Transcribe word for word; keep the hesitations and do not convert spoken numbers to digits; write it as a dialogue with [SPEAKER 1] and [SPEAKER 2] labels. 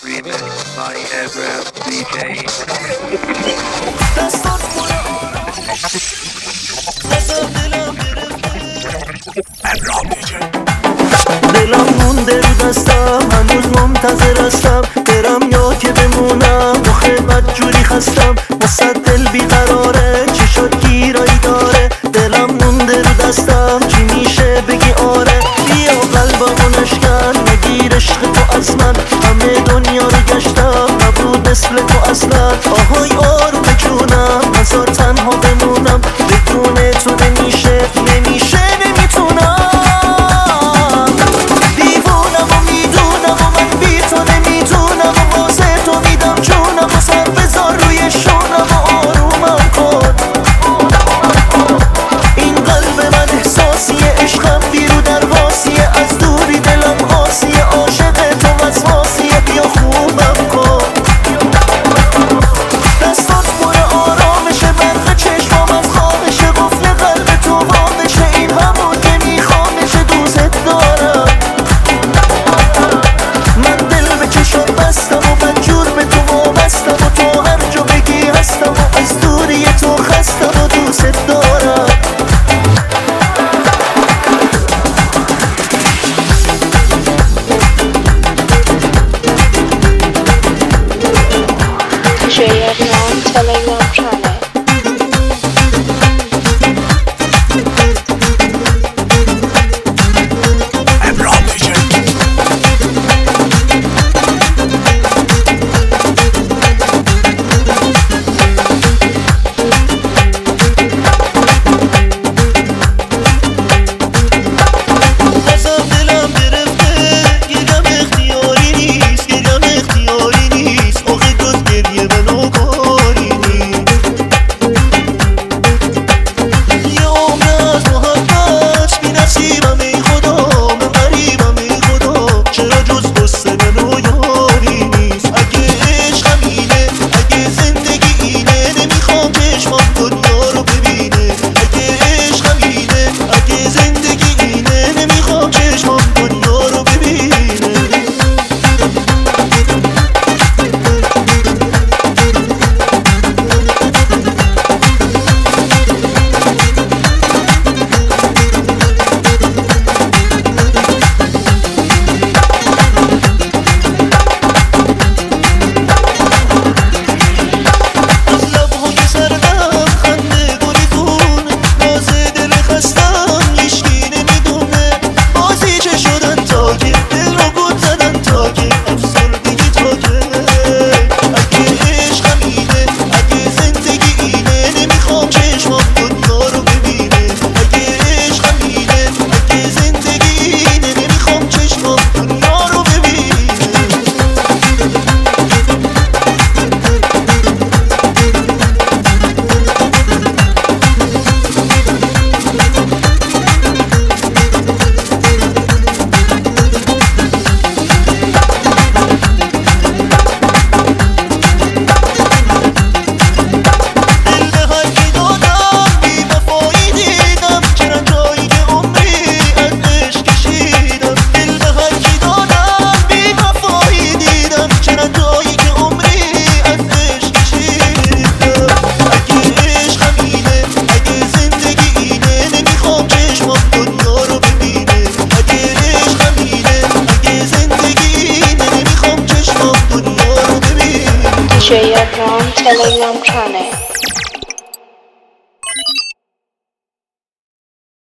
[SPEAKER 1] Remixed by Abraham دی جی.
[SPEAKER 2] دلم مونده رو دستم، هنوز منتظر هستم برم یا که بمونم. آخه بدجوری خستم، واسه دل بیقراره، چشات گیرایی داره. دلم مونده رو دستم، چی میشه بگی آره؟ بیا قلبمو نشکن، نگیر عشق تو از من. همه دنیا رو گشتم، نبود مثل تو اصلا. آهای آروم جونم، نزار تنها بمونم. بدون تو نمیشه، نمیشه، نمیتونم.
[SPEAKER 3] Telegram channel. Telegram channel.